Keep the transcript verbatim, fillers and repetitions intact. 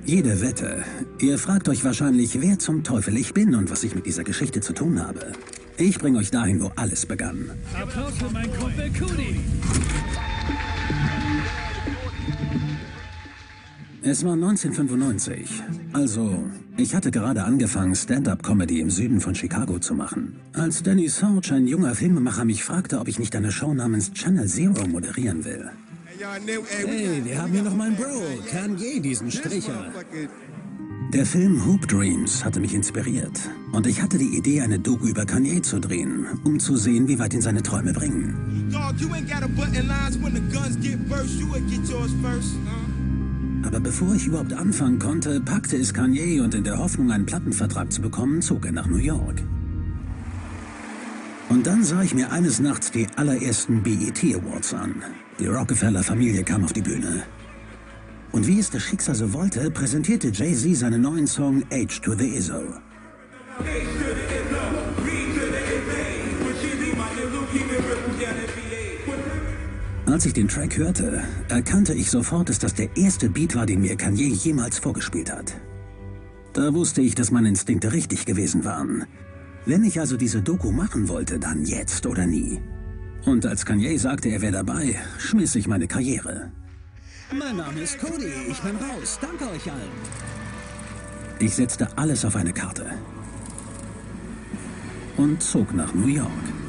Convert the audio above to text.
Jede Wette. Ihr fragt euch wahrscheinlich, wer zum Teufel ich bin und was ich mit dieser Geschichte zu tun habe. Ich bringe euch dahin, wo alles begann. Applaus für meinen Kumpel Cody. Es war neunzehnhundertfünfundneunzig. Also, ich hatte gerade angefangen, Stand-up-Comedy im Süden von Chicago zu machen. Als Danny Sorge, ein junger Filmemacher, mich fragte, ob ich nicht eine Show namens Channel Zero moderieren will. Hey, wir haben hier noch meinen Bro, Kanye, diesen Stricher. Der Film Hoop Dreams hatte mich inspiriert. Und ich hatte die Idee, eine Doku über Kanye zu drehen, um zu sehen, wie weit ihn seine Träume bringen. Aber bevor ich überhaupt anfangen konnte, packte es Kanye und in der Hoffnung, einen Plattenvertrag zu bekommen, zog er nach New York. Und dann sah ich mir eines Nachts die allerersten B E T Awards an. Die Rockefeller-Familie kam auf die Bühne. Und wie es das Schicksal so wollte, präsentierte Jay-Z seinen neuen Song H to the Izzo. Als ich den Track hörte, erkannte ich sofort, dass das der erste Beat war, den mir Kanye jemals vorgespielt hat. Da wusste ich, dass meine Instinkte richtig gewesen waren. Wenn ich also diese Doku machen wollte, dann jetzt oder nie. Und als Kanye sagte, er wäre dabei, schmiss ich meine Karriere. Mein Name ist Cody, ich bin raus. Danke euch allen. Ich setzte alles auf eine Karte und zog nach New York.